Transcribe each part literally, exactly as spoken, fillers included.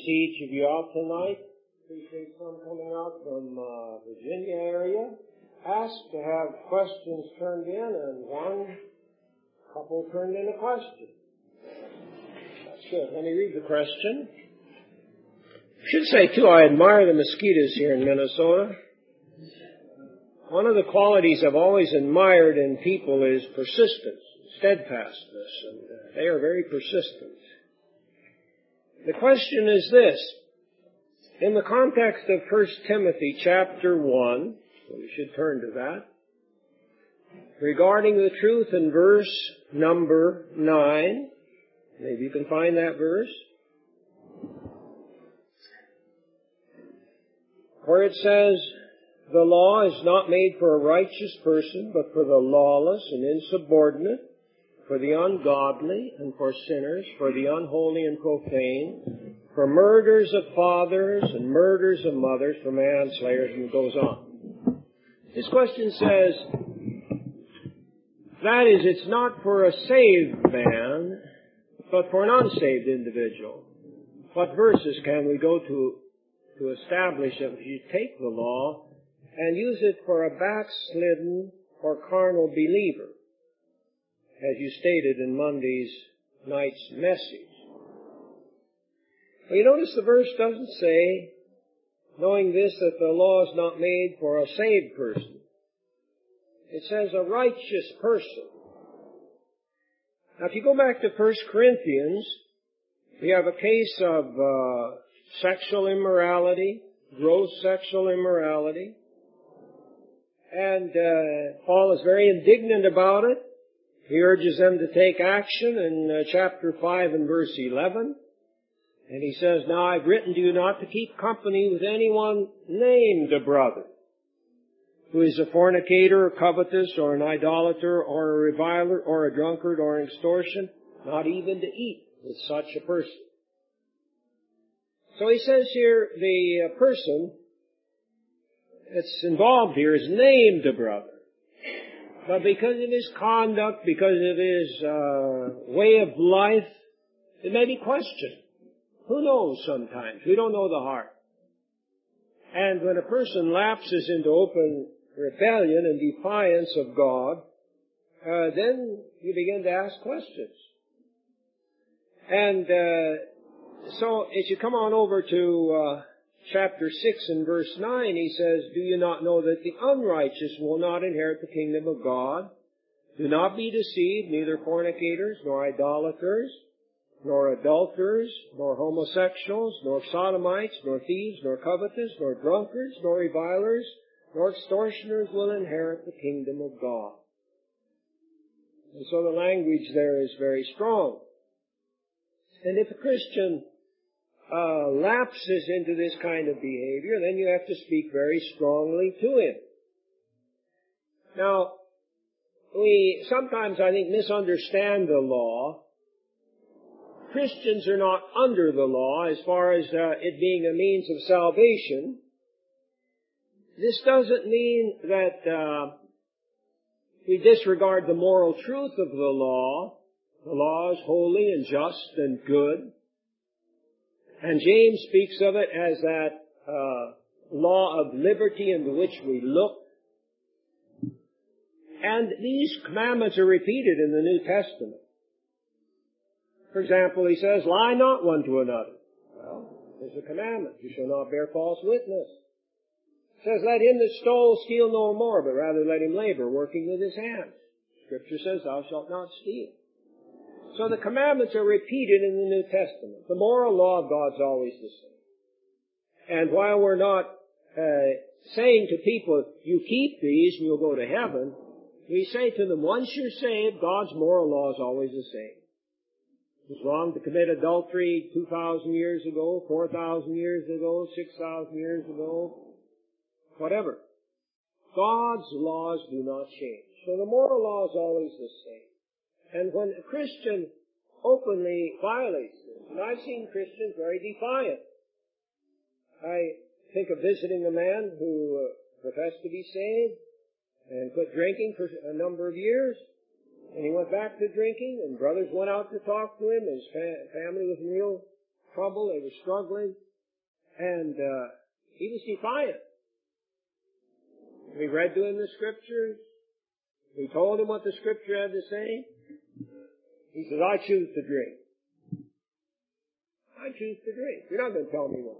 see each of you out tonight. Appreciate some coming out from uh, Virginia area. Asked to have questions turned in, and one couple turned in a question. That's good. Let me read the question. I should say, too, I admire the mosquitoes here in Minnesota. One of the qualities I've always admired in people is persistence, steadfastness, and uh, they are very persistent. The question is this. In the context of First Timothy chapter one, so we should turn to that, regarding the truth in verse number nine, maybe you can find that verse, where it says, the law is not made for a righteous person, but for the lawless and insubordinate, for the ungodly and for sinners, for the unholy and profane, for murderers of fathers and murderers of mothers, for manslayers, and it goes on. This question says, that is, it's not for a saved man, but for an unsaved individual. What verses can we go to to establish that if you take the law and use it for a backslidden or carnal believer, as you stated in Monday's night's message? Well, you notice the verse doesn't say, knowing this, that the law is not made for a saved person. It says a righteous person. Now, if you go back to First Corinthians, we have a case of uh, sexual immorality, gross sexual immorality. And uh, Paul is very indignant about it. He urges them to take action in uh, chapter five and verse eleven. And he says, now I've written to you not to keep company with anyone named a brother, who is a fornicator, or covetous, or an idolater, or a reviler, or a drunkard, or an extortion, not even to eat with such a person. So he says here, the uh, person that's involved here is named a brother. But because of his conduct, because of his uh, way of life, it may be questioned. Who knows sometimes? We don't know the heart. And when a person lapses into open rebellion and defiance of God, uh, then you begin to ask questions. And uh, so as you come on over to uh, chapter six and verse nine, he says, do you not know that the unrighteous will not inherit the kingdom of God? Do not be deceived, neither fornicators, nor idolaters, nor adulterers, nor homosexuals, nor sodomites, nor thieves, nor covetous, nor drunkards, nor revilers, nor extortioners will inherit the kingdom of God. And so the language there is very strong. And if a Christian uh, lapses into this kind of behavior, then you have to speak very strongly to him. Now, we sometimes, I think, misunderstand the law. Christians are not under the law as far as uh, it being a means of salvation. This doesn't mean that uh, we disregard the moral truth of the law. The law is holy and just and good. And James speaks of it as that uh, law of liberty into which we look. And these commandments are repeated in the New Testament. For example, he says, lie not one to another. Well, there's a commandment. You shall not bear false witness. It says, let him that stole steal no more, but rather let him labor, working with his hands. Scripture says, thou shalt not steal. So the commandments are repeated in the New Testament. The moral law of God's always the same. And while we're not uh, saying to people, you keep these and you'll go to heaven, we say to them, once you're saved, God's moral law is always the same. It was wrong to commit adultery two thousand years ago, four thousand years ago, six thousand years ago, whatever. God's laws do not change. So the moral law is always the same. And when a Christian openly violates this, and I've seen Christians very defiant. I think of visiting a man who uh, professed to be saved and quit drinking for a number of years. And he went back to drinking, and brothers went out to talk to him. His fa- family was in real trouble, they were struggling, and uh, he was defiant. We read to him the Scriptures. We told him what the Scripture had to say. He said, I choose to drink. I choose to drink. You're not going to tell me what.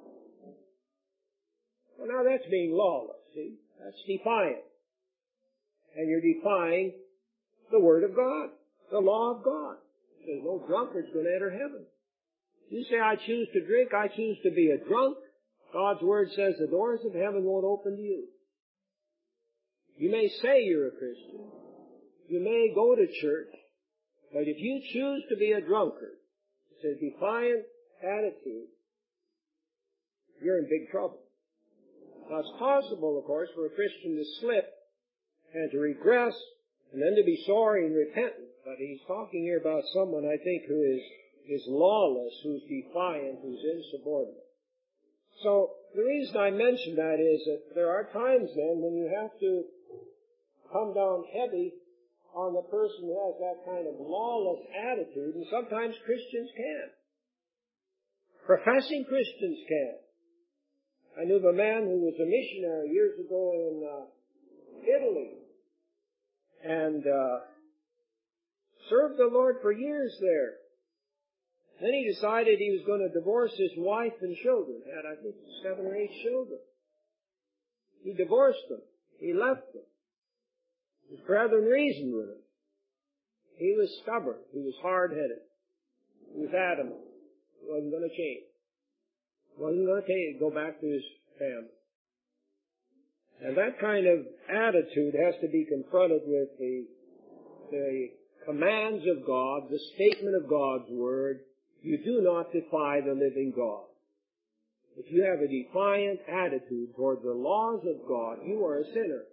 Well, now that's being lawless, see? That's defiant. And you're defying the Word of God, the law of God. There's no drunkard's going to enter heaven. You say, I choose to drink, I choose to be a drunk. God's Word says the doors of heaven won't open to you. You may say you're a Christian. You may go to church. But if you choose to be a drunkard, it's a defiant attitude, you're in big trouble. Now it's possible, of course, for a Christian to slip and to regress and then to be sorry and repentant. But he's talking here about someone, I think, who is, is lawless, who's defiant, who's insubordinate. So the reason I mention that is that there are times then when you have to come down heavy on the person who has that kind of lawless attitude, and sometimes Christians can. Professing Christians can. I knew of a man who was a missionary years ago in uh, Italy, and uh, served the Lord for years there. Then he decided he was going to divorce his wife and children. Had, I think, seven or eight children. He divorced them. He left them. His brethren reasoned with him. He was stubborn. He was hard-headed. He was adamant. He wasn't going to change. He wasn't going to take, go back to his family. And that kind of attitude has to be confronted with the, the commands of God, the statement of God's Word. You do not defy the living God. If you have a defiant attitude toward the laws of God, you are a sinner.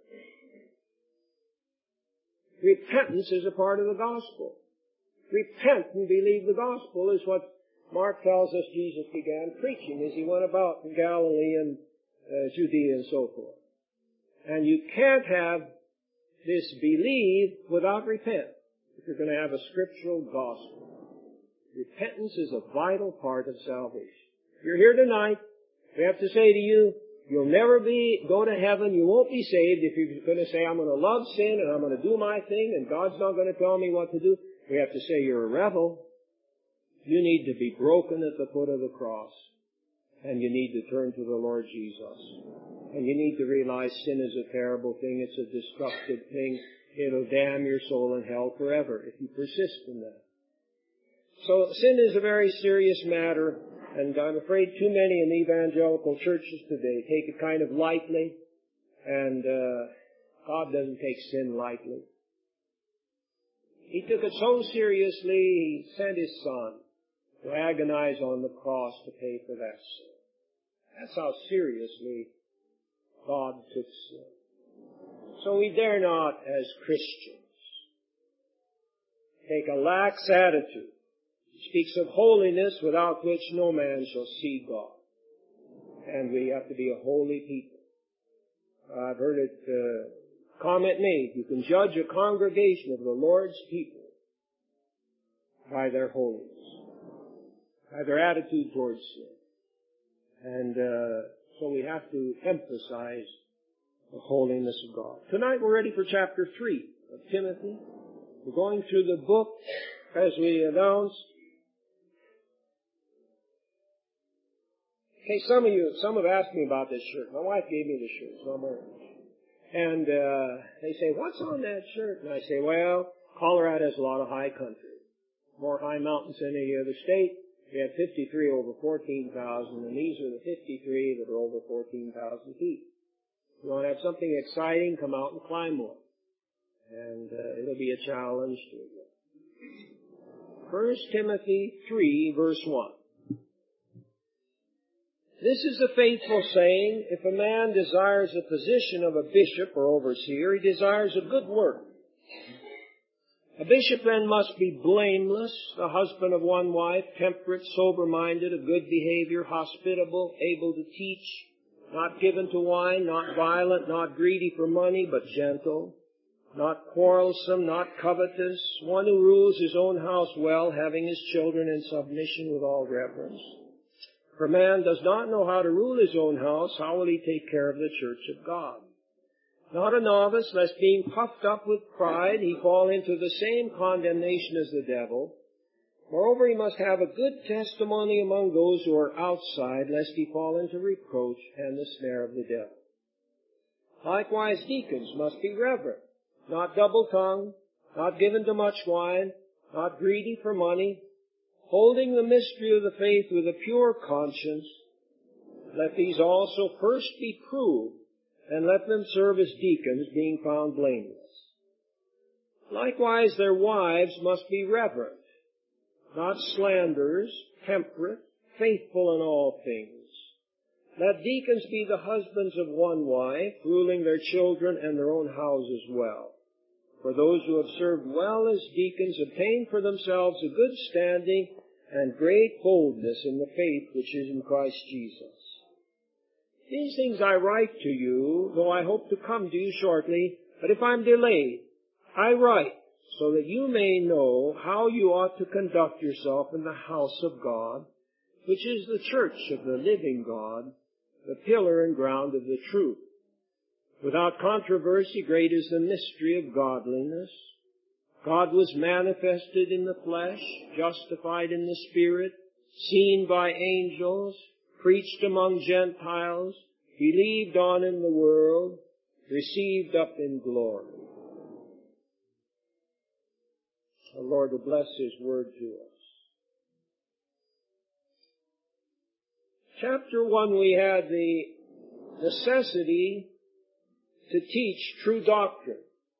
Repentance is a part of the gospel. Repent and believe the gospel is what Mark tells us Jesus began preaching as he went about in Galilee and uh, Judea and so forth. And you can't have this believe without repent if you're going to have a scriptural gospel. Repentance is a vital part of salvation. If you're here tonight, we have to say to you, you'll never be, go to heaven, you won't be saved if you're going to say, I'm going to love sin and I'm going to do my thing and God's not going to tell me what to do. We have to say you're a rebel. You need to be broken at the foot of the cross. And you need to turn to the Lord Jesus. And you need to realize sin is a terrible thing. It's a destructive thing. It'll damn your soul in hell forever if you persist in that. So sin is a very serious matter. And I'm afraid too many in the evangelical churches today take it kind of lightly. And uh, God doesn't take sin lightly. He took it so seriously, He sent His Son to agonize on the cross to pay for that sin. That's how seriously God took sin. So we dare not, as Christians, take a lax attitude. He speaks of holiness without which no man shall see God. And we have to be a holy people. I've heard it uh, comment made. You can judge a congregation of the Lord's people by their holiness, by their attitude towards sin. And uh, so we have to emphasize the holiness of God. Tonight we're ready for chapter three of Timothy. We're going through the book as we announced. Okay, some of you, some have asked me about this shirt. My wife gave me the shirt, so I'm wearing it. And uh, they say, what's on that shirt? And I say, well, Colorado has a lot of high country. More high mountains than any other state. We have fifty-three over fourteen thousand, and these are the fifty-three that are over fourteen thousand feet. If you want to have something exciting, come out and climb one. And uh, it'll be a challenge to you. First Timothy three, verse one. This is a faithful saying, if a man desires the position of a bishop or overseer, he desires a good work. A bishop then must be blameless, the husband of one wife, temperate, sober-minded, of good behavior, hospitable, able to teach, not given to wine, not violent, not greedy for money, but gentle, not quarrelsome, not covetous, one who rules his own house well, having his children in submission with all reverence. For man does not know how to rule his own house, how will he take care of the church of God? Not a novice, lest being puffed up with pride, he fall into the same condemnation as the devil. Moreover, he must have a good testimony among those who are outside, lest he fall into reproach and the snare of the devil. Likewise, deacons must be reverent, not double-tongued, not given to much wine, not greedy for money, holding the mystery of the faith with a pure conscience. Let these also first be proved, and let them serve as deacons, being found blameless. Likewise, their wives must be reverent, not slanderers, temperate, faithful in all things. Let deacons be the husbands of one wife, ruling their children and their own houses well. For those who have served well as deacons obtain for themselves a good standing and great boldness in the faith which is in Christ Jesus. These things I write to you, though I hope to come to you shortly, but if I'm delayed, I write so that you may know how you ought to conduct yourself in the house of God, which is the church of the living God, the pillar and ground of the truth. Without controversy, great is the mystery of godliness. God was manifested in the flesh, justified in the Spirit, seen by angels, preached among Gentiles, believed on in the world, received up in glory. The Lord will bless His word to us. Chapter one, we had the necessity to teach true doctrine.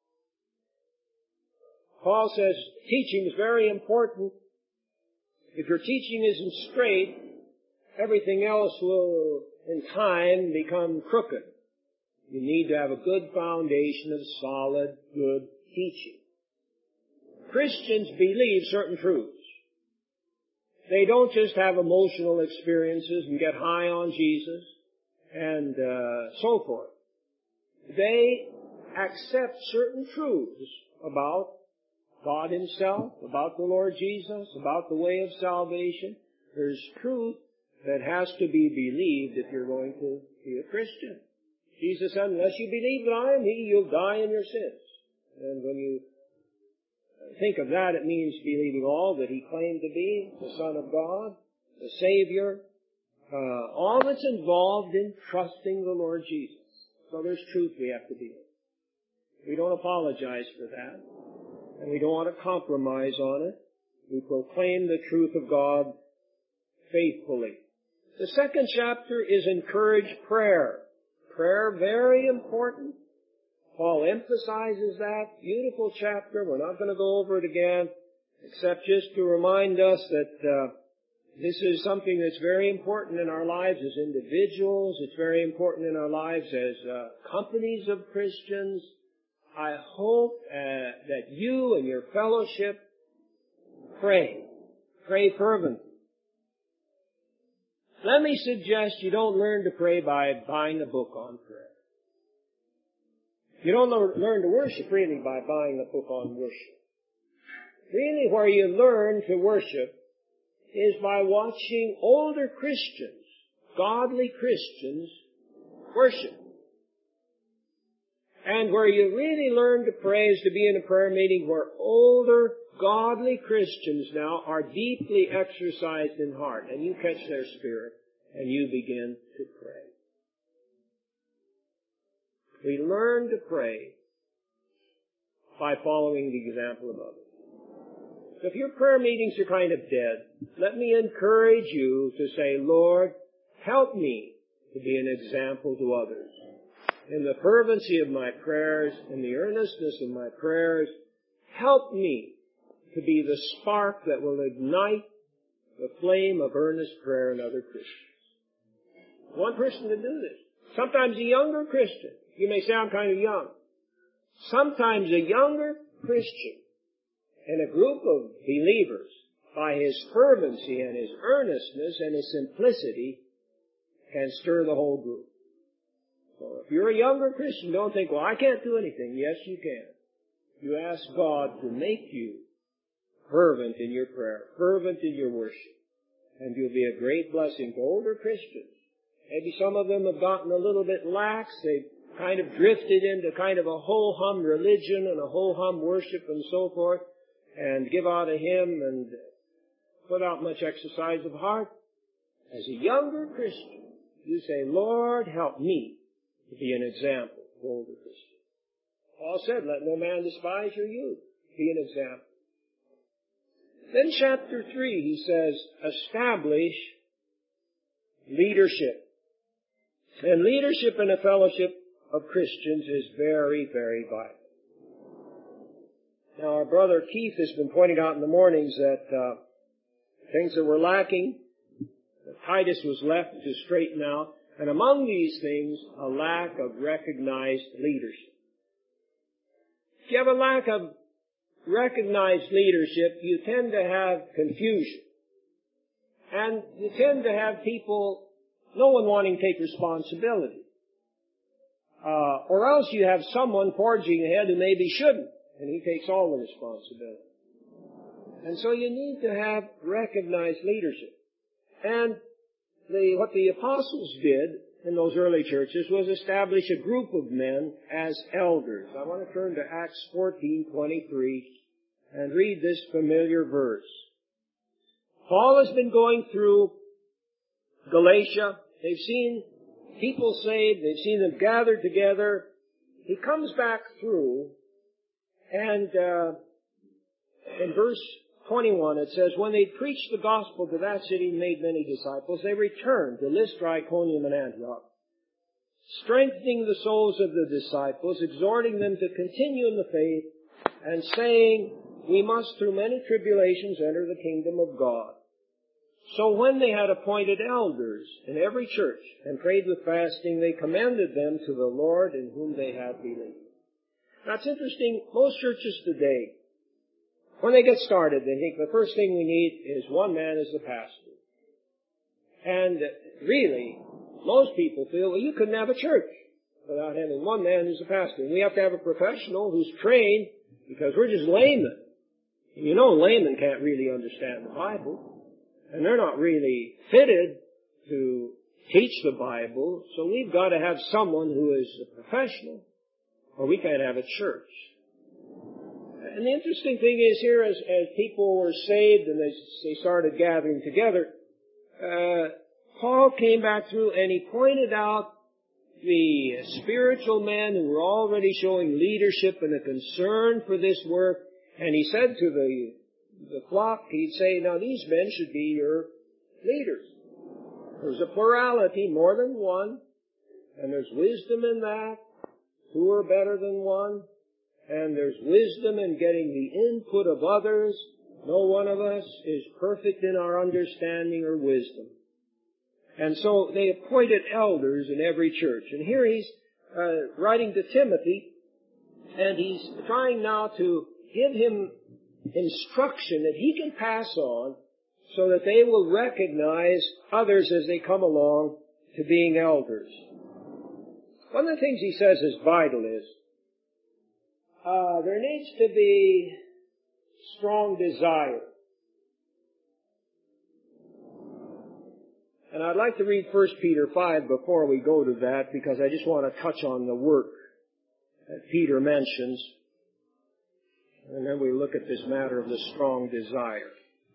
Paul says teaching is very important. If your teaching isn't straight, everything else will, in time, become crooked. You need to have a good foundation of solid, good teaching. Christians believe certain truths. They don't just have emotional experiences and get high on Jesus and uh, so forth. They accept certain truths about God Himself, about the Lord Jesus, about the way of salvation. There's truth that has to be believed if you're going to be a Christian. Jesus said, unless you believe that I am He, you'll die in your sins. And when you think of that, it means believing all that He claimed to be, the Son of God, the Savior, uh, all that's involved in trusting the Lord Jesus. So there's truth we have to deal with. We don't apologize for that, and we don't want to compromise on it. We proclaim the truth of God faithfully. The second chapter is encourage prayer. Prayer, very important. Paul emphasizes that. Beautiful chapter. We're not going to go over it again, except just to remind us that uh, this is something that's very important in our lives as individuals. It's very important in our lives as uh, companies of Christians. I hope uh, that you and your fellowship pray. Pray fervently. Let me suggest you don't learn to pray by buying a book on prayer. You don't learn to worship really by buying a book on worship. Really where you learn to worship is by watching older Christians, godly Christians, worship. And where you really learn to pray is to be in a prayer meeting where older, godly Christians now are deeply exercised in heart, and you catch their spirit, and you begin to pray. We learn to pray by following the example of others. So if your prayer meetings are kind of dead, let me encourage you to say, Lord, help me to be an example to others. In the fervency of my prayers, in the earnestness of my prayers, help me to be the spark that will ignite the flame of earnest prayer in other Christians. One person to do this. Sometimes a younger Christian. You may say I'm kind of young. Sometimes a younger Christian and a group of believers, by his fervency and his earnestness and his simplicity, can stir the whole group. So if you're a younger Christian, don't think, well, I can't do anything. Yes, you can. You ask God to make you fervent in your prayer, fervent in your worship, and you'll be a great blessing to older Christians. Maybe some of them have gotten a little bit lax. They've kind of drifted into kind of a ho-hum religion and a ho-hum worship and so forth, and give out a hymn and without much exercise of heart. As a younger Christian, you say, Lord, help me to be an example to older Christians. Paul said, let no man despise your youth. Be an example. Then chapter three, he says, establish leadership. And leadership in a fellowship of Christians is very, very vital. Now, our brother Keith has been pointing out in the mornings that uh, things that were lacking, that Titus was left to straighten out, and among these things, a lack of recognized leadership. If you have a lack of recognized leadership, you tend to have confusion. And you tend to have people, no one wanting to take responsibility. Uh, or else you have someone forging ahead who maybe shouldn't, and he takes all the responsibility. And so you need to have recognized leadership. And the, what the apostles did in those early churches was establish a group of men as elders. I want to turn to Acts fourteen twenty-three and read this familiar verse. Paul has been going through Galatia. They've seen people saved. They've seen them gathered together. He comes back through, and uh, in verse twenty-one it says, when they preached the gospel to that city and made many disciples, they returned to Lystra, Iconium, and Antioch, strengthening the souls of the disciples, exhorting them to continue in the faith, and saying, we must through many tribulations enter the kingdom of God. So when they had appointed elders in every church and prayed with fasting, they commended them to the Lord in whom they had believed. Now it's interesting, most churches today, when they get started, they think the first thing we need is one man as the pastor. And really, most people feel, well, you couldn't have a church without having one man who's a pastor. And we have to have a professional who's trained, because we're just laymen. And you know laymen can't really understand the Bible. And they're not really fitted to teach the Bible. So we've got to have someone who is a professional, or we can't have a church. And the interesting thing is here, as, as people were saved and they, they started gathering together, uh, Paul came back through and he pointed out the spiritual men who were already showing leadership and a concern for this work. And he said to the, the flock, he'd say, now these men should be your leaders. There's a plurality, more than one, and there's wisdom in that. Two are better than one. And there's wisdom in getting the input of others. No one of us is perfect in our understanding or wisdom. And so they appointed elders in every church. And here he's uh, writing to Timothy, and he's trying now to give him instruction that he can pass on so that they will recognize others as they come along to being elders. One of the things he says is vital is, Uh, there needs to be strong desire. And I'd like to read First Peter five before we go to that, because I just want to touch on the work that Peter mentions. And then we look at this matter of the strong desire.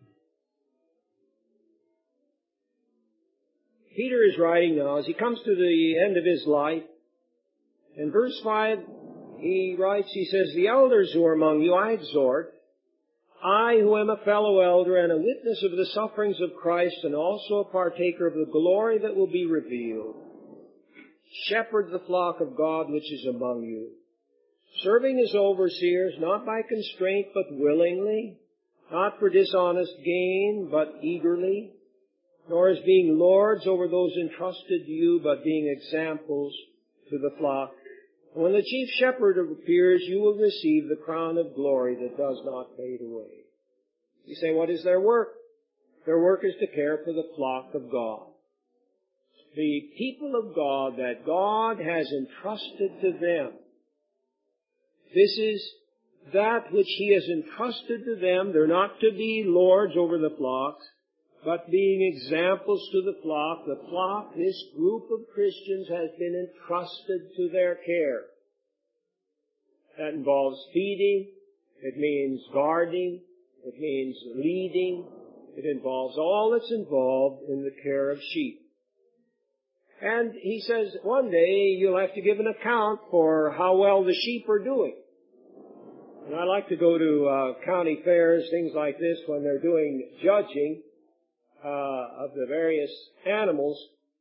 Peter is writing now as he comes to the end of his life. In verse five, he writes, he says, the elders who are among you I exhort, I who am a fellow elder and a witness of the sufferings of Christ and also a partaker of the glory that will be revealed. Shepherd the flock of God which is among you, serving as overseers, not by constraint but willingly, not for dishonest gain but eagerly, nor as being lords over those entrusted to you, but being examples to the flock. When the chief shepherd appears, you will receive the crown of glory that does not fade away. You say, what is their work? Their work is to care for the flock of God. The people of God that God has entrusted to them. This is that which He has entrusted to them. They're not to be lords over the flocks, but being examples to the flock. The flock, this group of Christians, has been entrusted to their care. That involves feeding. It means guarding. It means leading. It involves all that's involved in the care of sheep. And He says one day you'll have to give an account for how well the sheep are doing. And I like to go to uh, county fairs, things like this, when they're doing judging uh, of the various animals.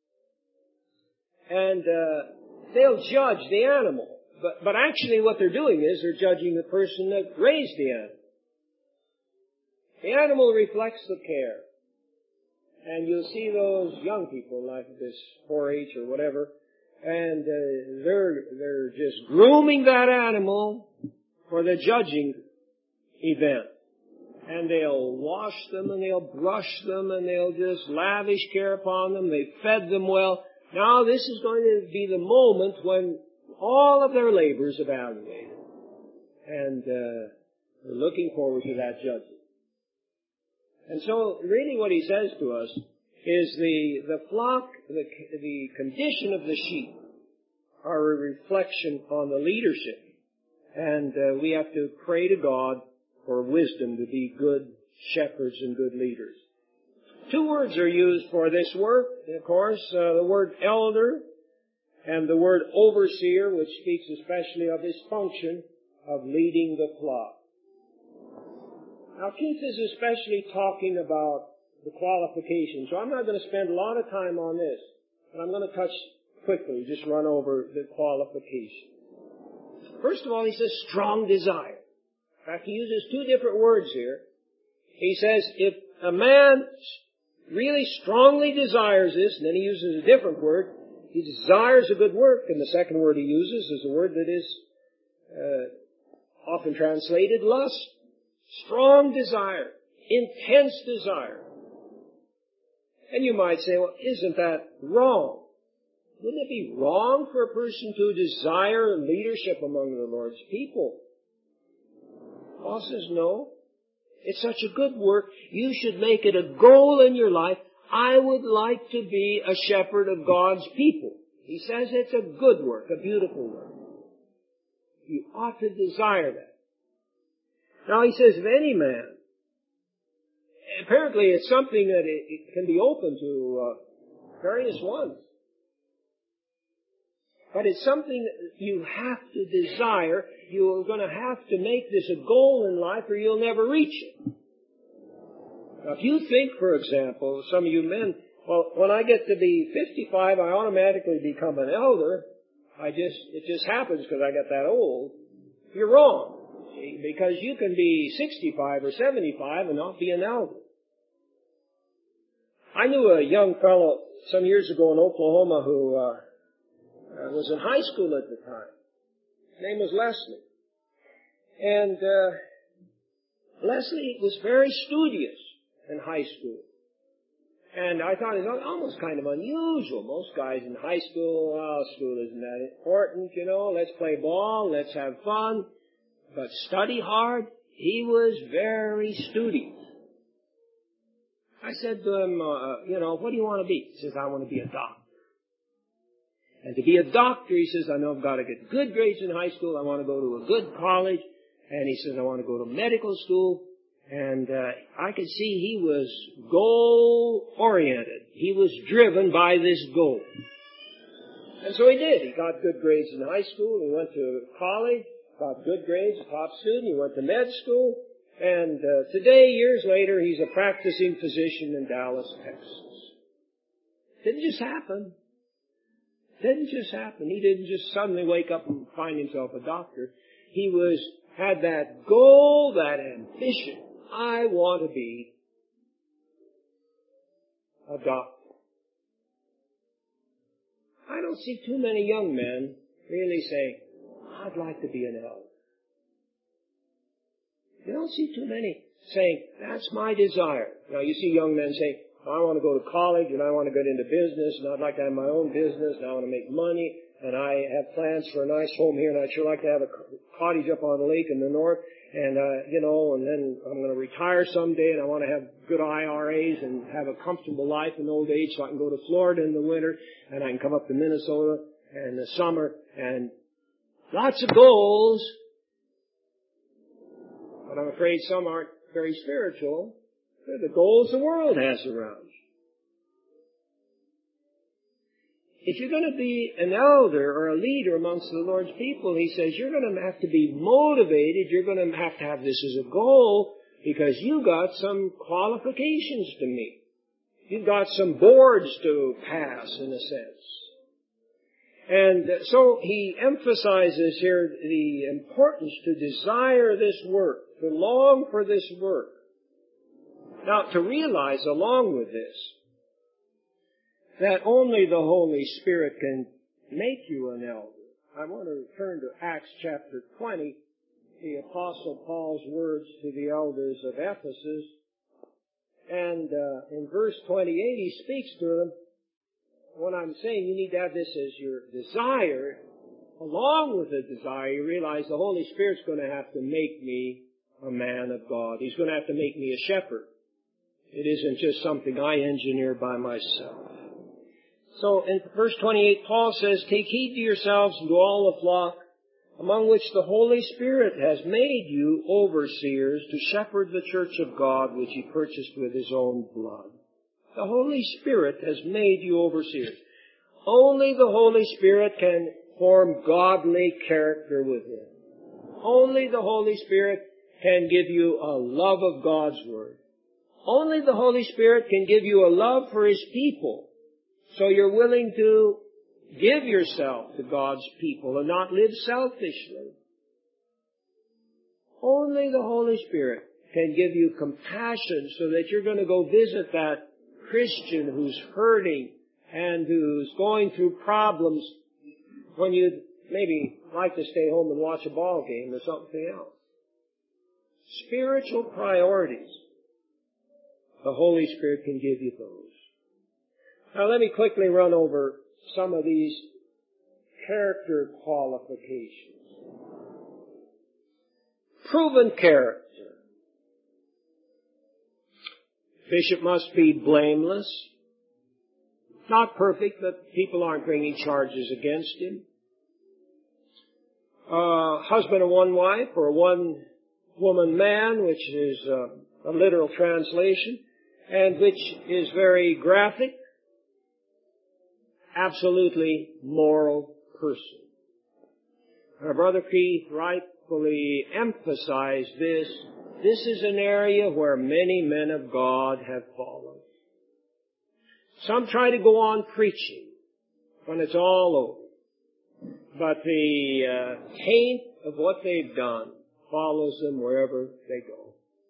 And uh, they'll judge the animal. But, but actually what they're doing is they're judging the person that raised the animal. The animal reflects the care. And you'll see those young people like this four H or whatever, and uh, they're they're just grooming that animal for the judging event. And they'll wash them and they'll brush them and they'll just lavish care upon them. They fed them well. Now this is going to be the moment when all of their labor is evaluated. And uh, we're looking forward to that judging. And so, really what He says to us is the, the flock, the, the condition of the sheep are a reflection on the leadership. And uh, we have to pray to God for wisdom to be good shepherds and good leaders. Two words are used for this work, of course, uh, the word elder and the word overseer, which speaks especially of his function of leading the flock. Now, Keith is especially talking about the qualifications, so I'm not going to spend a lot of time on this, but I'm going to touch quickly, just run over the qualifications. First of all, he says strong desire. In fact, he uses two different words here. He says if a man really strongly desires this, and then he uses a different word, he desires a good work, and the second word he uses is a word that is uh, often translated lust. Strong desire, intense desire. And you might say, well, isn't that wrong? Wouldn't it be wrong for a person to desire leadership among the Lord's people? Paul says, no. It's such a good work. You should make it a goal in your life. I would like to be a shepherd of God's people. He says it's a good work, a beautiful work. You ought to desire that. Now he says, if any man, apparently it's something that it, it can be open to uh, various ones. But it's something that you have to desire. You're going to have to make this a goal in life or you'll never reach it. Now if you think, for example, some of you men, well, when I get to be fifty-five, I automatically become an elder. I just, it just happens because I got that old. You're wrong. Because you can be sixty-five or seventy-five and not be an elder. I knew a young fellow some years ago in Oklahoma who uh, uh, was in high school at the time. His name was Leslie. And uh, Leslie was very studious in high school. And I thought it was almost kind of unusual. Most guys in high school, well, school isn't that important, you know. Let's play ball, let's have fun. But study hard, he was very studious. I said to him, uh, you know, what do you want to be? He says, I want to be a doctor. And to be a doctor, he says, I know I've got to get good grades in high school. I want to go to a good college. And he says, I want to go to medical school. And uh, I could see he was goal-oriented. He was driven by this goal. And so he did. He got good grades in high school. He went to college. Got good grades, a top student. He went to med school. And uh, today, years later, he's a practicing physician in Dallas, Texas. Didn't just happen. Didn't just happen. He didn't just suddenly wake up and find himself a doctor. He was, had that goal, that ambition. I want to be a doctor. I don't see too many young men really saying, I'd like to be an elder. You don't see too many saying, that's my desire. Now you see young men saying, I want to go to college and I want to get into business and I'd like to have my own business and I want to make money and I have plans for a nice home here and I'd sure like to have a cottage up on the lake in the north And, uh, you know, and then I'm going to retire someday and I want to have good I R As and have a comfortable life in old age so I can go to Florida in the winter and I can come up to Minnesota in the summer and lots of goals. But I'm afraid some aren't very spiritual. They're the goals the world has around you. If you're going to be an elder or a leader amongst the Lord's people, he says, you're going to have to be motivated. You're going to have to have this as a goal because you got some qualifications to meet. You've got some boards to pass, in a sense. And so he emphasizes here the importance to desire this work, to long for this work. Now, to realize along with this, that only the Holy Spirit can make you an elder. I want to return to Acts chapter twenty, the Apostle Paul's words to the elders of Ephesus. And uh, in verse twenty-eight, he speaks to them. When I'm saying you need to have this as your desire, along with the desire, you realize the Holy Spirit's going to have to make me a man of God. He's going to have to make me a shepherd. It isn't just something I engineer by myself. So in verse twenty-eight, Paul says, take heed to yourselves and to all the flock, among which the Holy Spirit has made you overseers to shepherd the church of God, which he purchased with his own blood. The Holy Spirit has made you overseers. Only the Holy Spirit can form godly character within. Only the Holy Spirit can give you a love of God's Word. Only the Holy Spirit can give you a love for His people. So you're willing to give yourself to God's people and not live selfishly. Only the Holy Spirit can give you compassion so that you're going to go visit that Christian who's hurting and who's going through problems when you'd maybe like to stay home and watch a ball game or something else. Spiritual priorities. The Holy Spirit can give you those. Now let me quickly run over some of these character qualifications. Proven character. Bishop must be blameless. Not perfect, but people aren't bringing charges against him. Uh, husband of one wife or a one-woman man, which is uh, a literal translation, and which is very graphic. Absolutely moral person. Our Brother Keith rightfully emphasized this. This is an area where many men of God have fallen. Some try to go on preaching when it's all over. But the uh, taint of what they've done follows them wherever they go.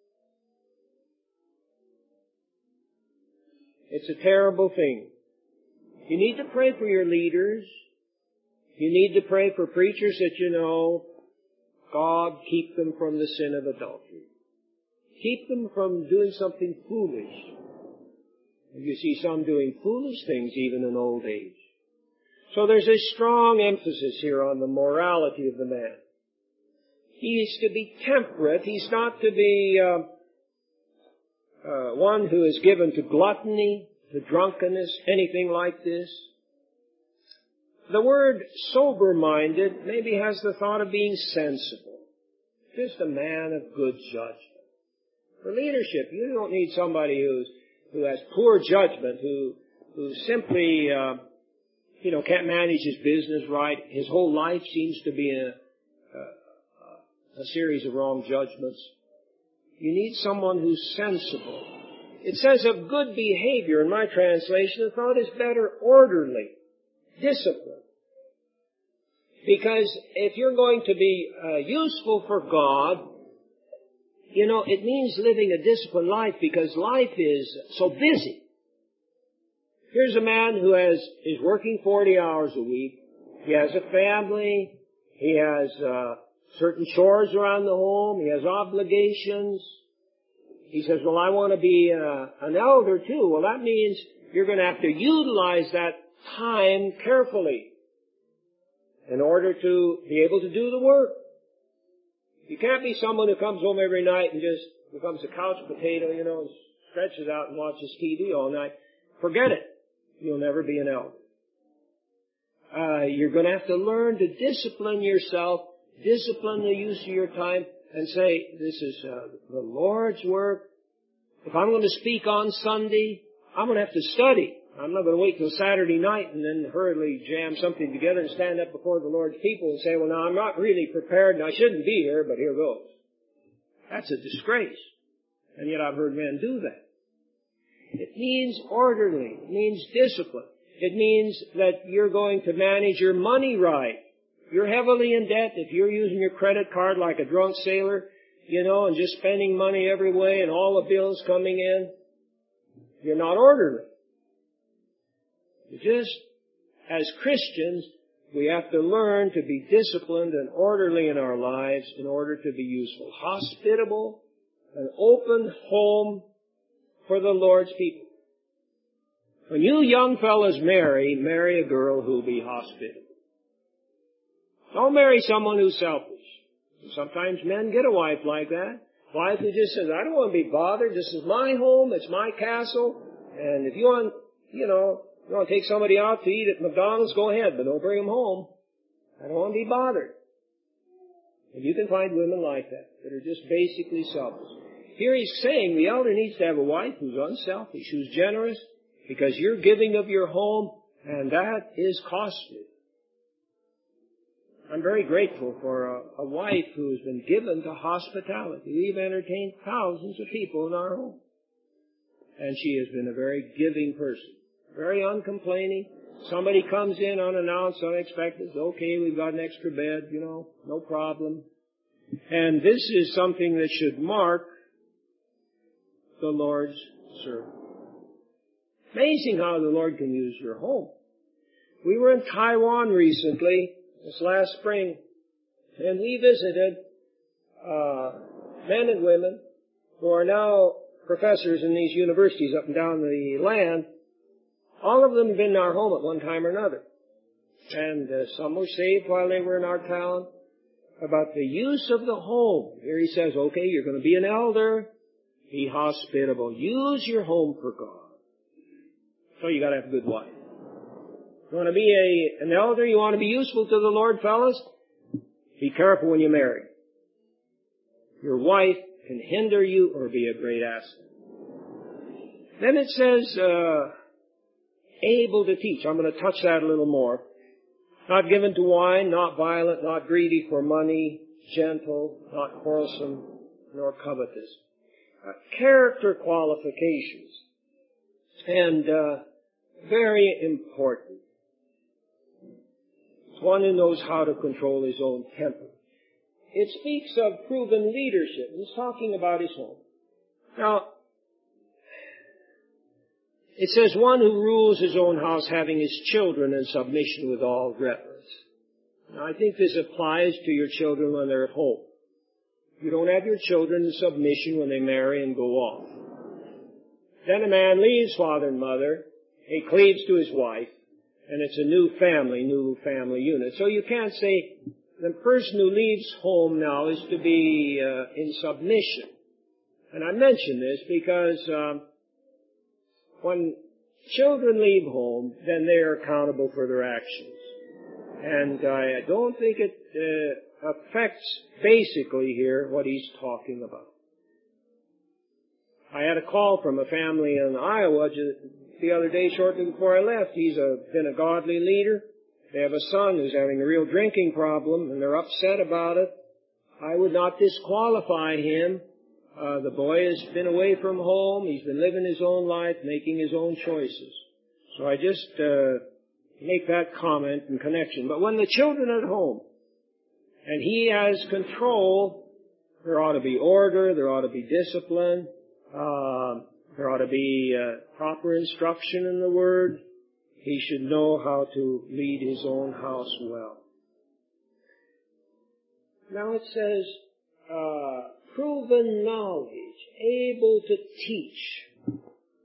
It's a terrible thing. You need to pray for your leaders. You need to pray for preachers that you know. God, keep them from the sin of adultery. Keep them from doing something foolish. And you see some doing foolish things even in old age. So there's a strong emphasis here on the morality of the man. He is to be temperate. He's not to be uh, uh, one who is given to gluttony, to drunkenness, anything like this. The word sober-minded maybe has the thought of being sensible. Just a man of good judgment. For leadership, you don't need somebody who's, who has poor judgment, who, who simply, uh, you know, can't manage his business right. His whole life seems to be a, a, a series of wrong judgments. You need someone who's sensible. It says of good behavior in my translation. The thought is better orderly, disciplined. Because if you're going to be uh, useful for God, you know, it means living a disciplined life because life is so busy. Here's a man who has is working forty hours a week. He has a family. He has uh, certain chores around the home. He has obligations. He says, well, I want to be uh, an elder too. Well, that means you're going to have to utilize that time carefully in order to be able to do the work. You can't be someone who comes home every night and just becomes a couch potato, you know, and stretches out and watches T V all night. Forget it. You'll never be an elder. Uh, you're going to have to learn to discipline yourself, discipline the use of your time, and say, this is uh, the Lord's work. If I'm going to speak on Sunday, I'm going to have to study. I'm not going to wait till Saturday night and then hurriedly jam something together and stand up before the Lord's people and say, well, now, I'm not really prepared and I shouldn't be here, but here goes. That's a disgrace. And yet I've heard men do that. It means orderly. It means discipline. It means that you're going to manage your money right. You're heavily in debt if you're using your credit card like a drunk sailor, you know, and just spending money every way and all the bills coming in. You're not orderly. Just as Christians, we have to learn to be disciplined and orderly in our lives in order to be useful. Hospitable, an open home for the Lord's people. When you young fellas marry, marry a girl who'll be hospitable. Don't marry someone who's selfish. Sometimes men get a wife like that. Wife who just says, I don't want to be bothered. This is my home. It's my castle. And if you want, you know, you want to take somebody out to eat at McDonald's, go ahead, but don't bring them home. I don't want to be bothered. And you can find women like that, that are just basically selfish. Here he's saying the elder needs to have a wife who's unselfish, who's generous, because you're giving of your home, and that is costly. I'm very grateful for a, a wife who has been given to hospitality. We've entertained thousands of people in our home. And she has been a very giving person. Very uncomplaining. Somebody comes in unannounced, unexpected. Okay, we've got an extra bed, you know, no problem. And this is something that should mark the Lord's servant. Amazing how the Lord can use your home. We were in Taiwan recently, this last spring, and we visited uh, men and women who are now professors in these universities up and down the land. All of them have been in our home at one time or another. And uh, some were saved while they were in our town. About the use of the home. Here he says, okay, you're going to be an elder. Be hospitable. Use your home for God. So you got to have a good wife. You want to be a, an elder? You want to be useful to the Lord, fellas? Be careful when you marry. Your wife can hinder you or be a great asset. Then it says, uh, able to teach. I'm going to touch that a little more. Not given to wine, not violent, not greedy for money, gentle, not quarrelsome, nor covetous. Uh, character qualifications. And uh, very important. One who knows how to control his own temper. It speaks of proven leadership. He's talking about his home. Now, it says one who rules his own house, having his children in submission with all reverence. Now, I think this applies to your children when they're at home. You don't have your children in submission when they marry and go off. Then a man leaves father and mother, he cleaves to his wife, and it's a new family, new family unit. So you can't say the person who leaves home now is to be uh, in submission. And I mention this because um, when children leave home, then they are accountable for their actions. And I don't think it uh, affects basically here what he's talking about. I had a call from a family in Iowa the other day shortly before I left. He's a, been a godly leader. They have a son who's having a real drinking problem, and they're upset about it. I would not disqualify him. Uh, the boy has been away from home. He's been living his own life, making his own choices. So I just uh, make that comment and connection. But when the children are at home, and he has control, there ought to be order, there ought to be discipline, uh, there ought to be uh, proper instruction in the Word. He should know how to lead his own house well. Now it says, uh, proven knowledge, able to teach.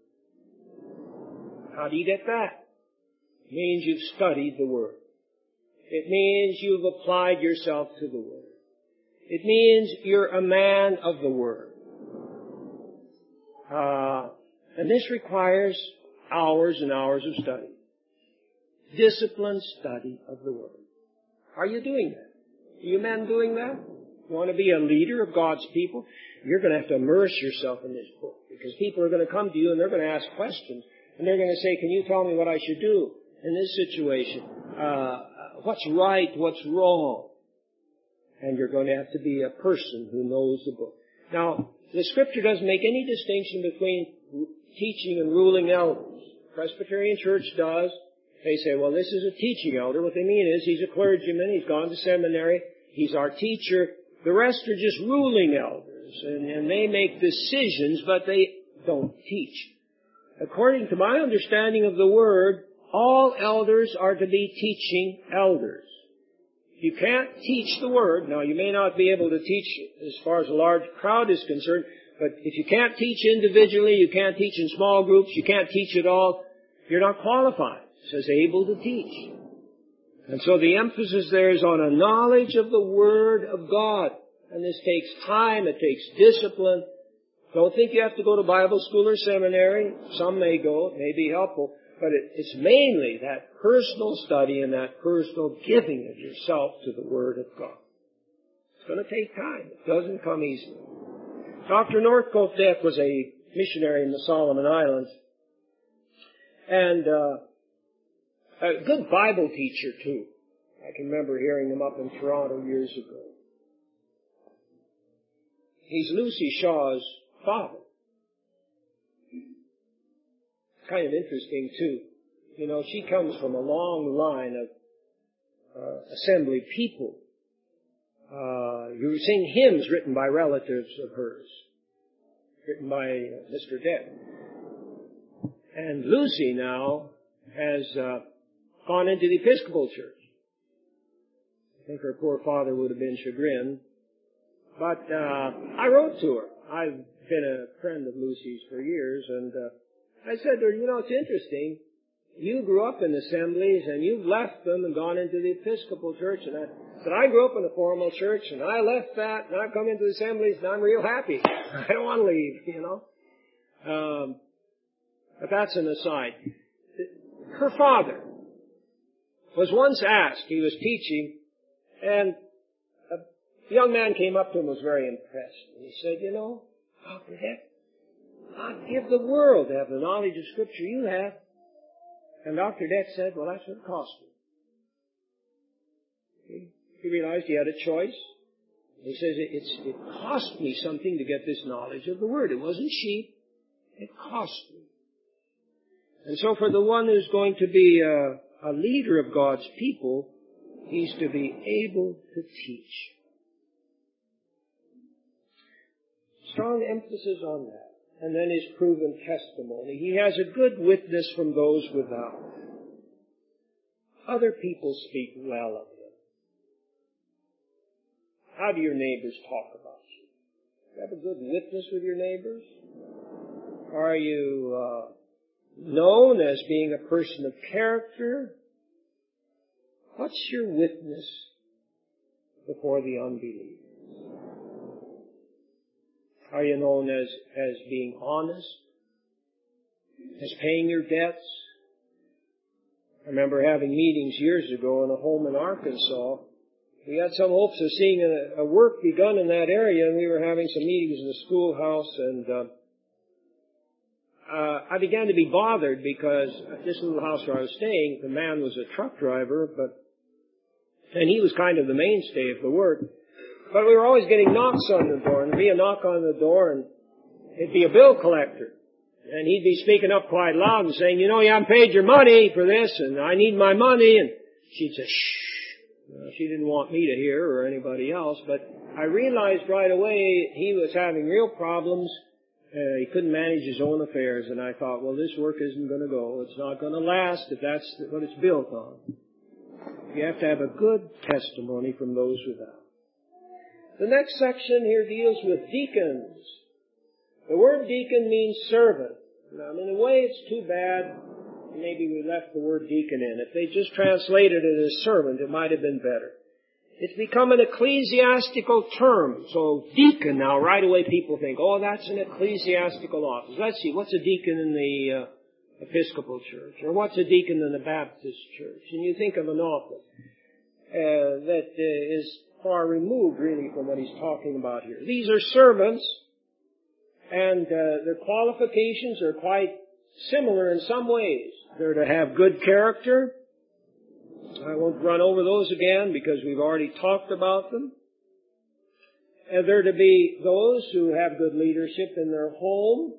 How do you get that? It means you've studied the Word. It means you've applied yourself to the Word. It means you're a man of the Word. Uh, and this requires hours and hours of study. Disciplined study of the Word. Are you doing that? Are you men doing that? You want to be a leader of God's people? You're going to have to immerse yourself in this book, because people are going to come to you and they're going to ask questions. And they're going to say, can you tell me what I should do in this situation? Uh, what's right? What's wrong? And you're going to have to be a person who knows the book. Now, the Scripture doesn't make any distinction between teaching and ruling elders. Presbyterian Church does. They say, well, this is a teaching elder. What they mean is he's a clergyman, he's gone to seminary, he's our teacher. The rest are just ruling elders, and, and they make decisions, but they don't teach. According to my understanding of the Word, all elders are to be teaching elders. You can't teach the Word. Now, you may not be able to teach as far as a large crowd is concerned, but if you can't teach individually, you can't teach in small groups, you can't teach at all, you're not qualified. It says able to teach. And so the emphasis there is on a knowledge of the Word of God. And this takes time, it takes discipline. Don't think you have to go to Bible school or seminary. Some may go, it may be helpful. But it, it's mainly that personal study and that personal giving of yourself to the Word of God. It's going to take time. It doesn't come easily. Doctor Northcote Deck was a missionary in the Solomon Islands. And uh, a good Bible teacher, too. I can remember hearing him up in Toronto years ago. He's Lucy Shaw's father. Kind of interesting, too. You know, she comes from a long line of uh, assembly people. Uh, you sing hymns written by relatives of hers, written by uh, Mister Deck. And Lucy now has uh, gone into the Episcopal Church. I think her poor father would have been chagrined. But uh, I wrote to her. I've been a friend of Lucy's for years, and uh, I said to her, you know, it's interesting. You grew up in assemblies, and you've left them and gone into the Episcopal Church. And I said, I grew up in a formal church, and I left that, and I've come into the assemblies, and I'm real happy. I don't want to leave, you know. Um, but that's an aside. Her father was once asked, he was teaching, and a young man came up to him and was very impressed. And he said, you know, Doctor Deck, I'd give the world to have the knowledge of Scripture you have. And Doctor Deck said, well, that's what it cost me. He realized he had a choice. He says, it, it's, it cost me something to get this knowledge of the Word. It wasn't cheap. It cost me. And so for the one who's going to be a, a leader of God's people, he's to be able to teach. Strong emphasis on that. And then his proven testimony. He has a good witness from those without. Other people speak well of him. How do your neighbors talk about you? Do you have a good witness with your neighbors? Are you uh, known as being a person of character? What's your witness before the unbelievers? Are you known as, as being honest? As paying your debts? I remember having meetings years ago in a home in Arkansas. We had some hopes of seeing a, a work begun in that area, and we were having some meetings in the schoolhouse, and uh, uh, I began to be bothered because at this little house where I was staying, the man was a truck driver, but and he was kind of the mainstay of the work. But we were always getting knocks on the door, and there'd be a knock on the door, and it'd be a bill collector. And he'd be speaking up quite loud and saying, you know, you haven't paid your money for this, and I need my money. And she'd say, shh. Well, she didn't want me to hear or anybody else, but I realized right away he was having real problems. Uh, he couldn't manage his own affairs, and I thought, well, this work isn't going to go. It's not going to last if that's what it's built on. You have to have a good testimony from those without. The next section here deals with deacons. The word deacon means servant. Now, in a way, it's too bad maybe we left the word deacon in. If they just translated it as servant, it might have been better. It's become an ecclesiastical term. So deacon now, right away people think, oh, that's an ecclesiastical office. Let's see, what's a deacon in the uh, Episcopal Church? Or what's a deacon in the Baptist Church? And you think of an office uh, that uh, is far removed, really, from what he's talking about here. These are servants, and uh, their qualifications are quite similar in some ways. They're to have good character. I won't run over those again because we've already talked about them. And they're to be those who have good leadership in their home.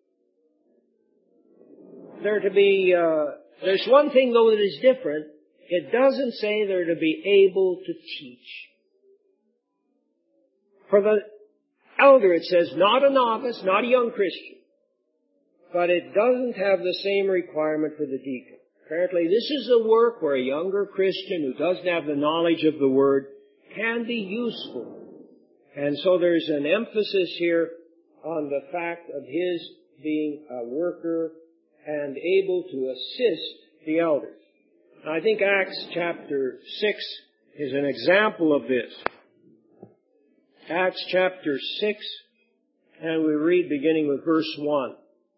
They're to be, uh, there's one thing though that is different. It doesn't say they're to be able to teach. For the elder it says not a novice, not a young Christian. But it doesn't have the same requirement for the deacon. Apparently this is a work where a younger Christian who doesn't have the knowledge of the Word can be useful. And so there's an emphasis here on the fact of his being a worker and able to assist the elders. I think Acts chapter six is an example of this. Acts chapter six, and we read beginning with verse one.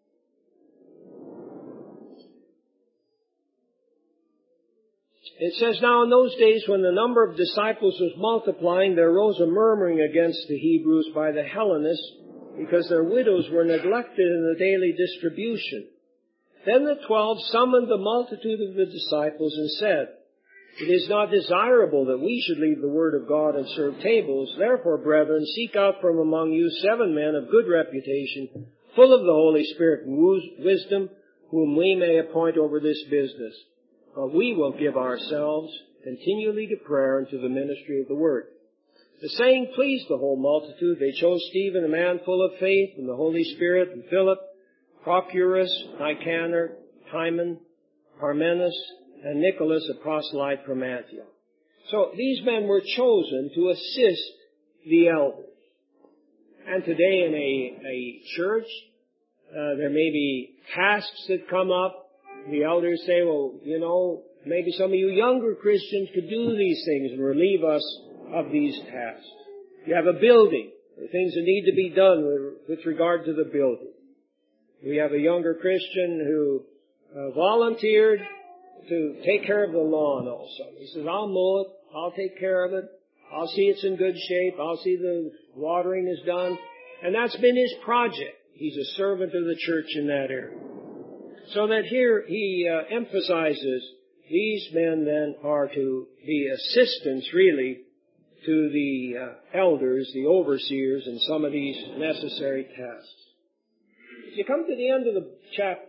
It says, now in those days when the number of disciples was multiplying, there arose a murmuring against the Hebrews by the Hellenists, because their widows were neglected in the daily distribution. Then the twelve summoned the multitude of the disciples and said, it is not desirable that we should leave the word of God and serve tables. Therefore, brethren, seek out from among you seven men of good reputation, full of the Holy Spirit and wisdom, whom we may appoint over this business. But we will give ourselves continually to prayer and to the ministry of the word. The saying pleased the whole multitude. They chose Stephen, a man full of faith, and the Holy Spirit, and Philip, Prochorus, Nicanor, Timon, Parmenas, and Nicholas, a proselyte from Antioch. So these men were chosen to assist the elders. And today in a, a church, uh, there may be tasks that come up. The elders say, well, you know, maybe some of you younger Christians could do these things and relieve us of these tasks. You have a building. There are things that need to be done with, with regard to the building. We have a younger Christian who uh, volunteered to take care of the lawn also. He says, I'll mow it. I'll take care of it. I'll see it's in good shape. I'll see the watering is done. And that's been his project. He's a servant of the church in that area. So that here he uh, emphasizes these men then are to be assistants really to the uh, elders, the overseers, in some of these necessary tasks. As you come to the end of the chapter,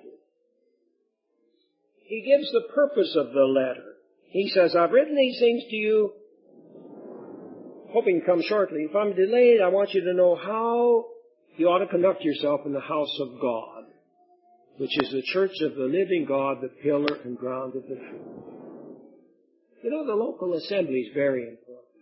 he gives the purpose of the letter. He says, I've written these things to you, hoping to come shortly. If I'm delayed, I want you to know how you ought to conduct yourself in the house of God, which is the church of the living God, the pillar and ground of the truth. You know, the local assembly is very important.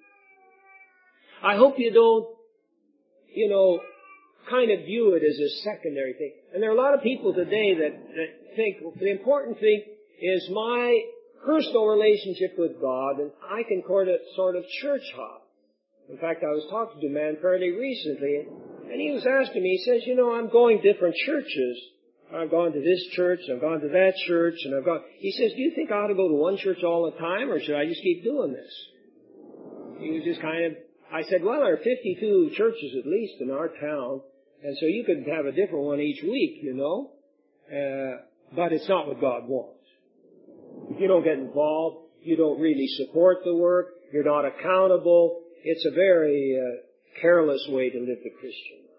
I hope you don't, you know, kind of view it as a secondary thing. And there are a lot of people today that, that think, well, the important thing is my personal relationship with God, and I can sort of, sort of church hop. In fact, I was talking to a man fairly recently, and he was asking me, he says, you know, I'm going different churches. I've gone to this church, I've gone to that church, and I've gone... He says, do you think I ought to go to one church all the time, or should I just keep doing this? He was just kind of... I said, well, there are fifty-two churches at least in our town, and so you could have a different one each week, you know. Uh, but it's not what God wants. You don't get involved. You don't really support the work. You're not accountable. It's a very uh, careless way to live the Christian life.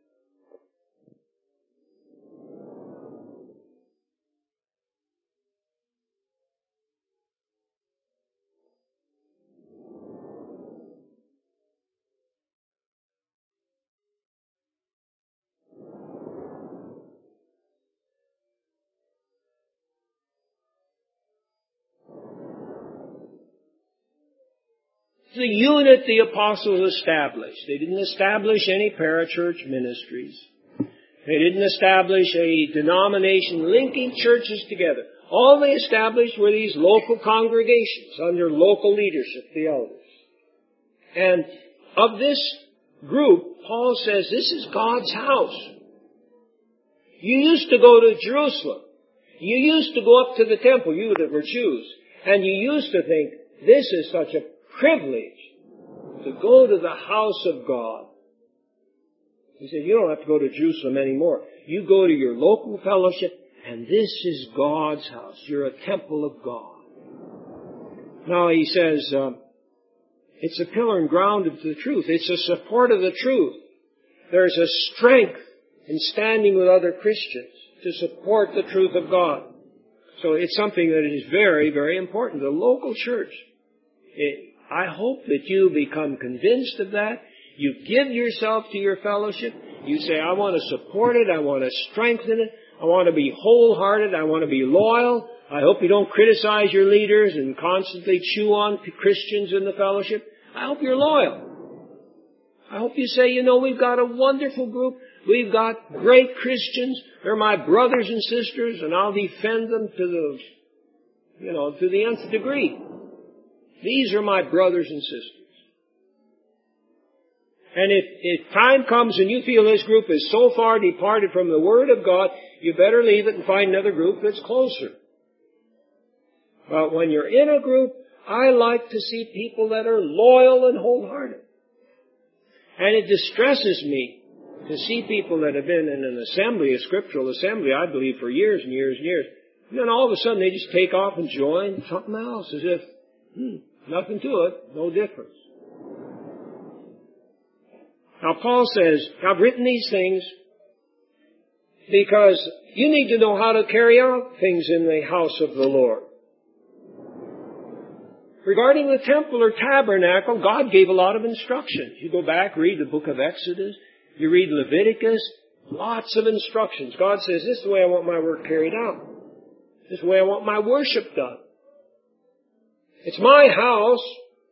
The unit the apostles established. They didn't establish any parachurch ministries. They didn't establish a denomination linking churches together. All they established were these local congregations under local leadership, the elders. And of this group, Paul says this is God's house. You used to go to Jerusalem. You used to go up to the temple, you that were Jews. And you used to think, this is such a privilege to go to the house of God. He said, you don't have to go to Jerusalem anymore. You go to your local fellowship, and this is God's house. You're a temple of God. Now he says, um, it's a pillar and ground of the truth. It's a support of the truth. There's a strength in standing with other Christians to support the truth of God. So it's something that is very, very important. The local church, it, I hope that you become convinced of that. You give yourself to your fellowship. You say, I want to support it. I want to strengthen it. I want to be wholehearted. I want to be loyal. I hope you don't criticize your leaders and constantly chew on Christians in the fellowship. I hope you're loyal. I hope you say, you know, we've got a wonderful group. We've got great Christians. They're my brothers and sisters, and I'll defend them to the, you know, to the nth degree. These are my brothers and sisters. And if, if time comes and you feel this group is so far departed from the Word of God, you better leave it and find another group that's closer. But when you're in a group, I like to see people that are loyal and wholehearted. And it distresses me to see people that have been in an assembly, a scriptural assembly, I believe, for years and years and years. And then all of a sudden they just take off and join something else as if, hmm, nothing to it, no difference. Now Paul says, I've written these things because you need to know how to carry out things in the house of the Lord. Regarding the temple or tabernacle, God gave a lot of instructions. You go back, read the book of Exodus, you read Leviticus, lots of instructions. God says, this is the way I want my work carried out. This is the way I want my worship done. It's my house.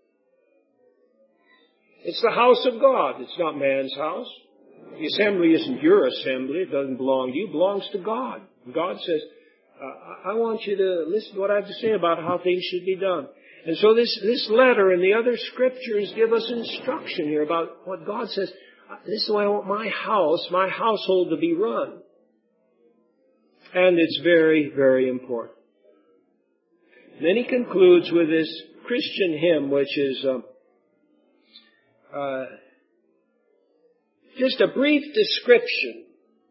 It's the house of God. It's not man's house. The assembly isn't your assembly. It doesn't belong to you. It belongs to God. God says, uh, I want you to listen to what I have to say about how things should be done. And so this, this letter and the other scriptures give us instruction here about what God says. This is the way I want my house, my household to be run. And it's very, very important. And then he concludes with this Christian hymn, which is um, uh, just a brief description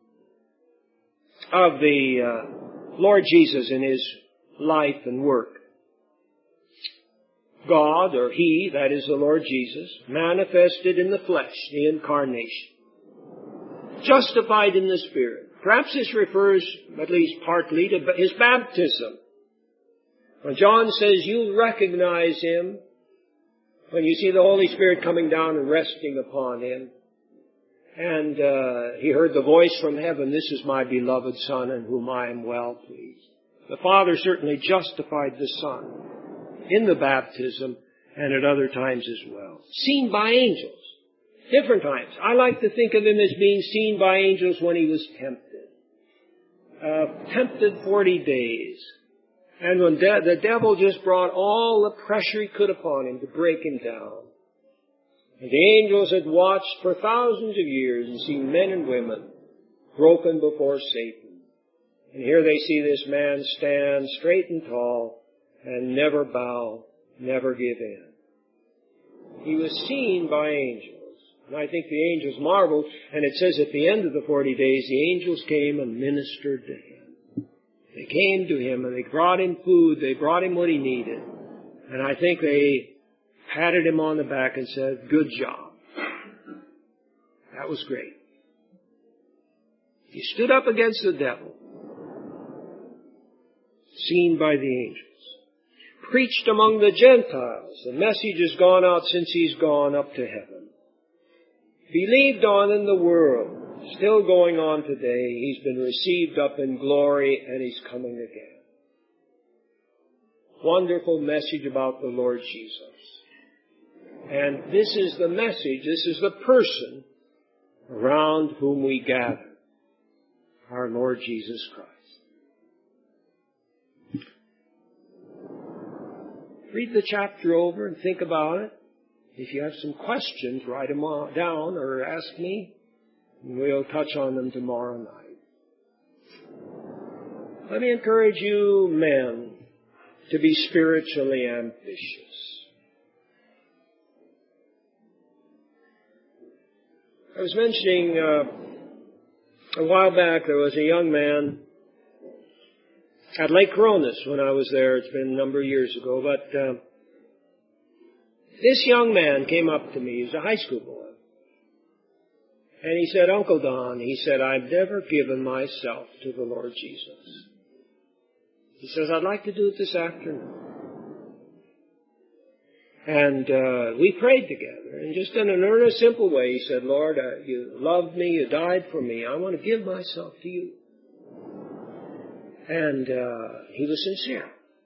of the uh, Lord Jesus in His life and work. God, or He, that is the Lord Jesus, manifested in the flesh, the incarnation. Justified in the Spirit. Perhaps this refers, at least partly, to His baptism. When John says you recognize Him, when you see the Holy Spirit coming down and resting upon Him, and uh, He heard the voice from heaven, this is my beloved Son in whom I am well pleased. The Father certainly justified the Son in the baptism and at other times as well. Seen by angels. Different times. I like to think of Him as being seen by angels when He was tempted. Uh, tempted forty days. And when de- the devil just brought all the pressure he could upon Him to break Him down. And the angels had watched for thousands of years and seen men and women broken before Satan. And here they see this man stand straight and tall and never bow, never give in. He was seen by angels. And I think the angels marveled, and it says at the end of the forty days, the angels came and ministered to Him. They came to Him and they brought Him food, they brought Him what He needed. And I think they patted Him on the back and said, good job. That was great. He stood up against the devil, seen by the angels. Preached among the Gentiles. The message has gone out since He's gone up to heaven. Believed on in the world. Still going on today. He's been received up in glory and He's coming again. Wonderful message about the Lord Jesus. And this is the message, this is the person around whom we gather. Our Lord Jesus Christ. Read the chapter over and think about it. If you have some questions, write them down or ask me, and we'll touch on them tomorrow night. Let me encourage you men to be spiritually ambitious. I was mentioning uh, a while back there was a young man at Lake Coronis when I was there. It's been a number of years ago, but uh, this young man came up to me. He was a high school boy. And he said, Uncle Don, he said, I've never given myself to the Lord Jesus. He says, I'd like to do it this afternoon. And uh, we prayed together. And just in an earnest, simple way, he said, Lord, uh, you loved me, you died for me. I want to give myself to you. And uh, he was sincere.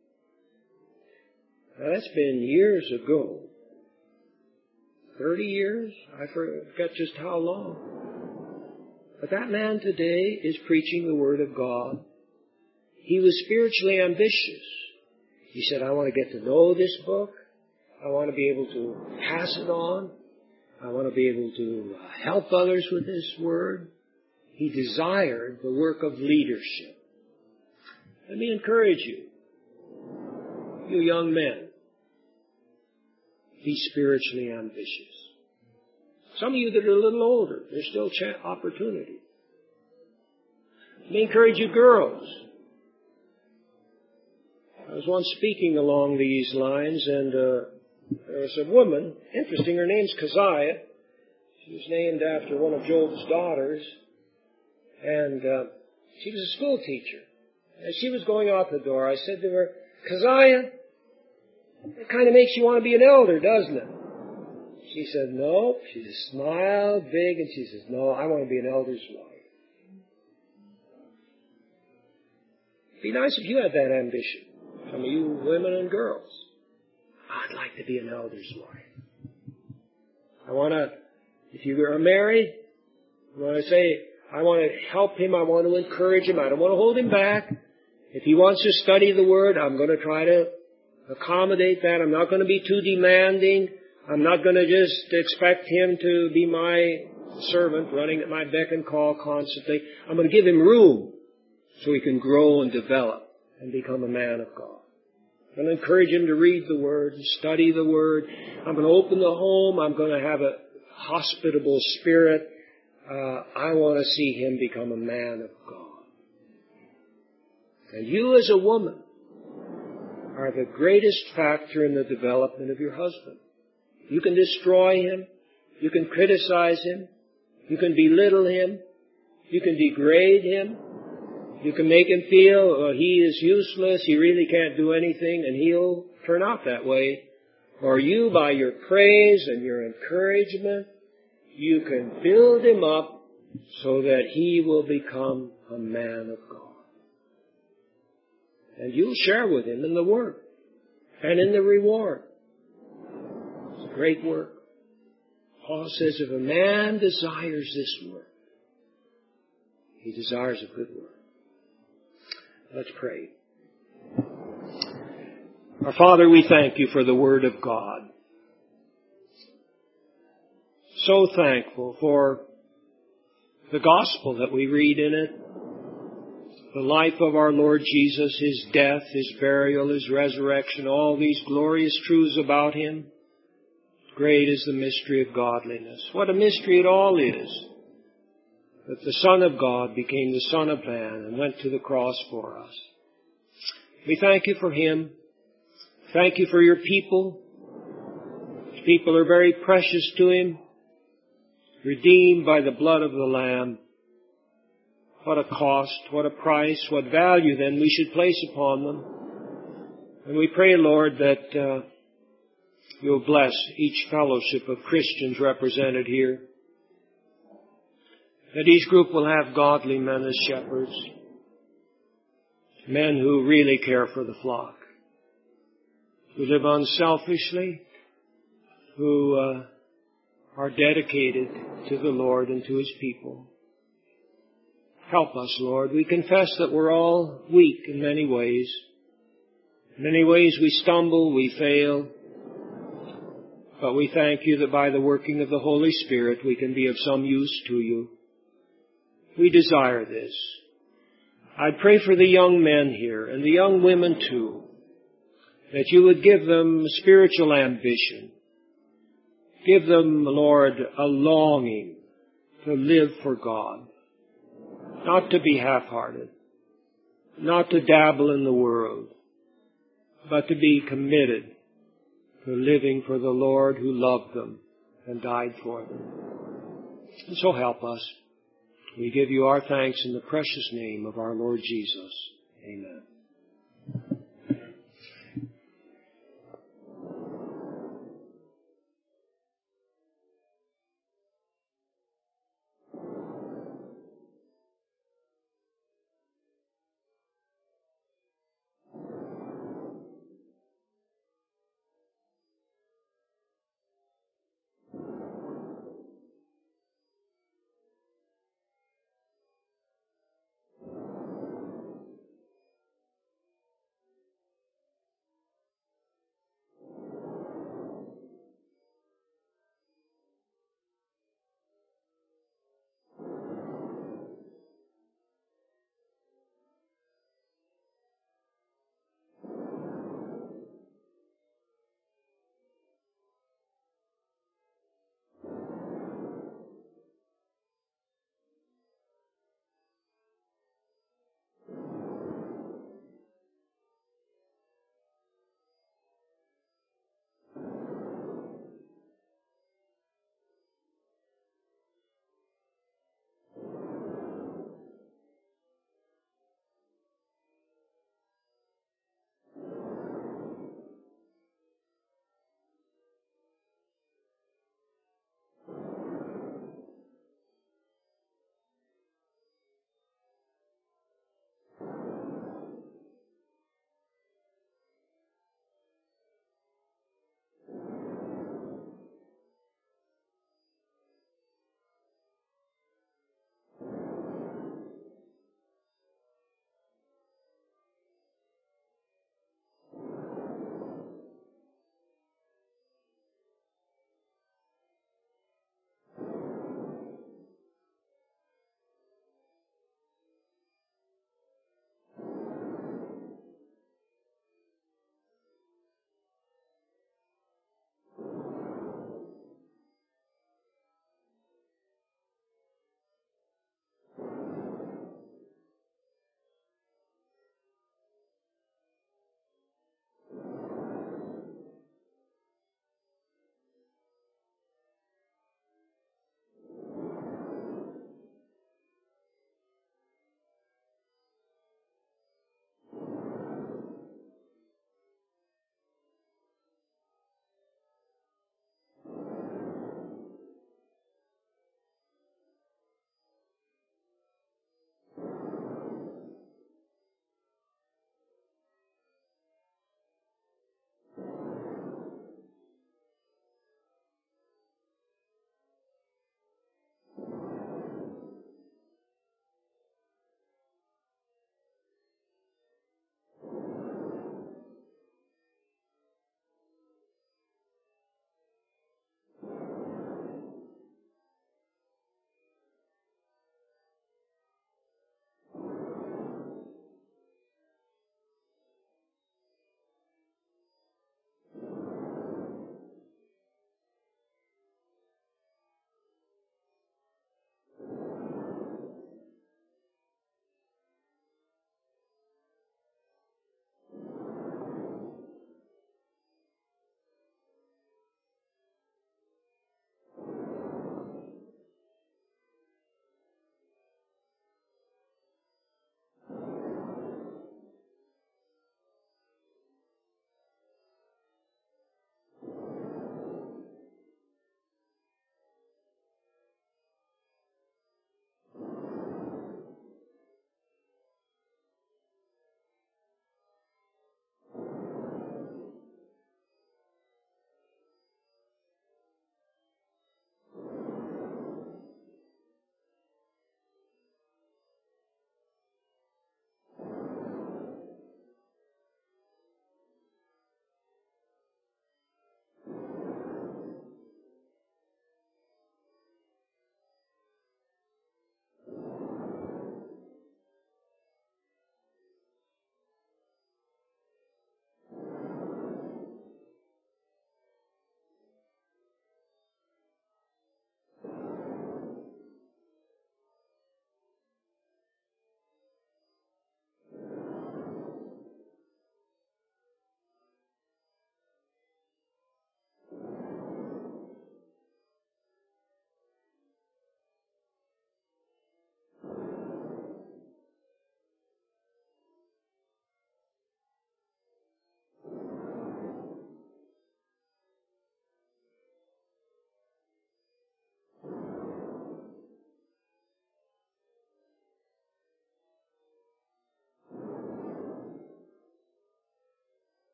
Now, that's been years ago. Thirty years? I forget just how long. But that man today is preaching the Word of God. He was spiritually ambitious. He said, I want to get to know this book. I want to be able to pass it on. I want to be able to help others with this Word. He desired the work of leadership. Let me encourage you, you young men. Be spiritually ambitious. Some of you that are a little older, there's still ch- opportunity. Let me encourage you girls. I was once speaking along these lines, and uh, there was a woman, interesting, her name's Keziah. She was named after one of Job's daughters, and uh, she was a school teacher. As she was going out the door, I said to her, Keziah, it kind of makes you want to be an elder, doesn't it? She said, no. She just smiled big and she says, no, I want to be an elder's wife. It'd be nice if you had that ambition. Some of you women and girls. I'd like to be an elder's wife. I want to, if you are married, I want to say, I want to help him. I want to encourage him. I don't want to hold him back. If he wants to study the Word, I'm going to try to accommodate that. I'm not going to be too demanding. I'm not going to just expect him to be my servant running at my beck and call constantly. I'm going to give him room so he can grow and develop and become a man of God. I'm going to encourage him to read the Word and study the Word. I'm going to open the home. I'm going to have a hospitable spirit. Uh, I want to see him become a man of God. And you as a woman are the greatest factor in the development of your husband. You can destroy him. You can criticize him. You can belittle him. You can degrade him. You can make him feel oh, he is useless, he really can't do anything, and he'll turn out that way. Or you, by your praise and your encouragement, you can build him up so that he will become a man of God. And you'll share with him in the work and in the reward. It's a great work. Paul says if a man desires this work, he desires a good work. Let's pray. Our Father, we thank you for the Word of God. So thankful for the gospel that we read in it, the life of our Lord Jesus, His death, His burial, His resurrection, all these glorious truths about Him. Great is the mystery of godliness. What a mystery it all is, that the Son of God became the Son of Man and went to the cross for us. We thank you for Him. Thank you for your people. These people are very precious to Him, redeemed by the blood of the Lamb. What a cost, what a price, what value then we should place upon them. And we pray, Lord, that uh, you'll bless each fellowship of Christians represented here. That each group will have godly men as shepherds, men who really care for the flock, who live unselfishly, who uh, are dedicated to the Lord and to His people. Help us, Lord. We confess that we're all weak in many ways. In many ways we stumble, we fail. But we thank you that by the working of the Holy Spirit we can be of some use to you. We desire this. I pray for the young men here and the young women too, that you would give them spiritual ambition. Give them, Lord, a longing to live for God, not to be half-hearted, not to dabble in the world, but to be committed to living for the Lord who loved them and died for them. And so help us. We give you our thanks in the precious name of our Lord Jesus. Amen.